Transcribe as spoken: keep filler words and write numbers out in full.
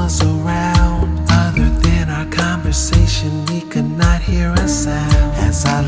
was around. Other than our conversation, we could not hear a sound. As I